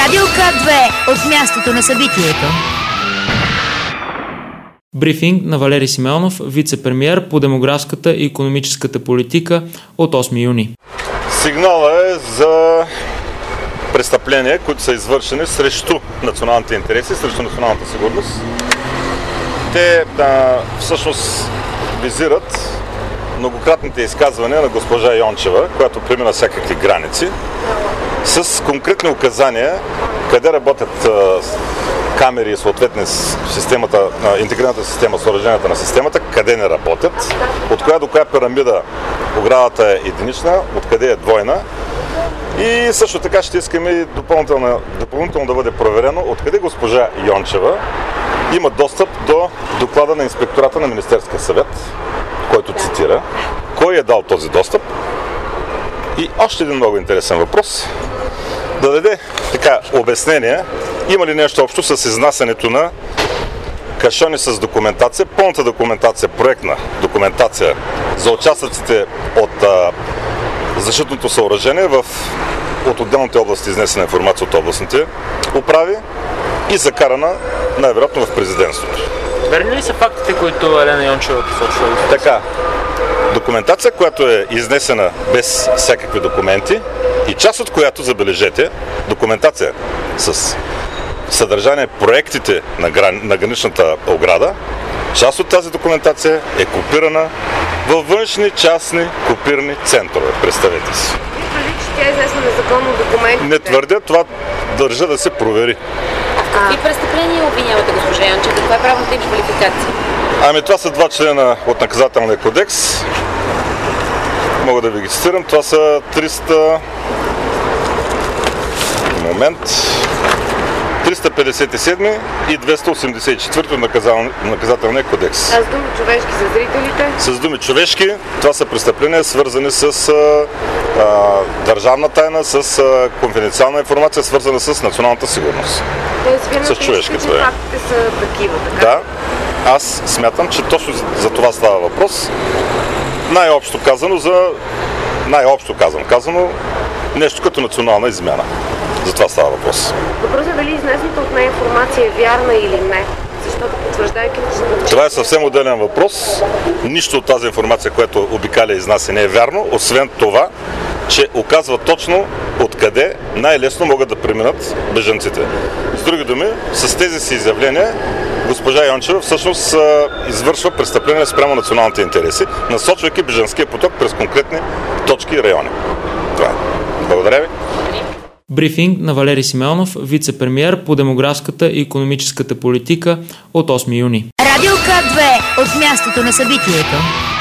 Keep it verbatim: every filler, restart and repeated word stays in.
Радио К две от мястото на събитието. Брифинг на Валери Симеонов, вице-премиер по демографската и икономическата политика от осми юни. Сигнала е за престъпления, които са извършени срещу националните интереси, срещу националната сигурност. Те а, всъщност визират многократните изказвания на госпожа Йончева, която премина всякакви граници, с конкретни указания къде работят а, камери и съответно системата, а, интегрираната система, съоръженията на системата, къде не работят, от коя до коя пирамида оградата е единична, откъде е двойна. И също така ще искаме допълнително, допълнително да бъде проверено откъде госпожа Йончева има достъп до доклада на инспектората на Министерския съвет, който цитира, кой е дал този достъп. И още един много интересен въпрос, да даде така обяснение, има ли нещо общо с изнасянето на кашони с документация, пълната документация, проектна документация за участъците от а, защитното съоръжение в, от отделните области, изнесена информация от областните управи и закарана най-вероятно в президентството. Верни ли са фактите, които Елена Йончева посочва? Така, документация, която е изнесена без всякакви документи и част от която, забележете, документация с съдържание проектите на, грани, на граничната ограда, част от тази документация е копирана във външни частни копирни центрове. Представете си. Твърди, че тя е изнесена незаконно документите. Не твърдя, това държа да се провери. А какви престъпления обвинявате госпожа Йончева? Каква е правната им квалификация? Ами това са два члена от наказателния кодекс. Мога да ви ги цитирам. Това са триста... Момент... триста петдесет и седми и двеста осемдесет и четвърти от наказателния кодекс. А с думи човешки за зрителите? С думи човешки, това са престъпления, свързани с а, а, държавна тайна, с а, конфиденциална информация, свързана с националната сигурност. Тоест, вие с човешките. че фактите са такива, така? Да, аз смятам, че точно за това става въпрос. Най-общо казано, за най-общо казано, казано нещо като национална измяна. За това става въпрос. Въпросът е дали изнесената от нея информация е вярна или не, защото потвърждайки... Това е съвсем отделен въпрос. Нищо от тази информация, която обикаля и изнася, не е вярно, освен това, че оказва точно откъде най-лесно могат да преминат бежанците. С други думи, с тези си изявления госпожа Йончева всъщност извършва престъпления спрямо националните интереси, насочвайки бежанския поток през конкретни точки и райони. Това е. Благодаря ви. Брифинг на Валери Симеонов, вице-премиер по демографската и икономическата политика от осми юни. Радио К две от мястото на събитието.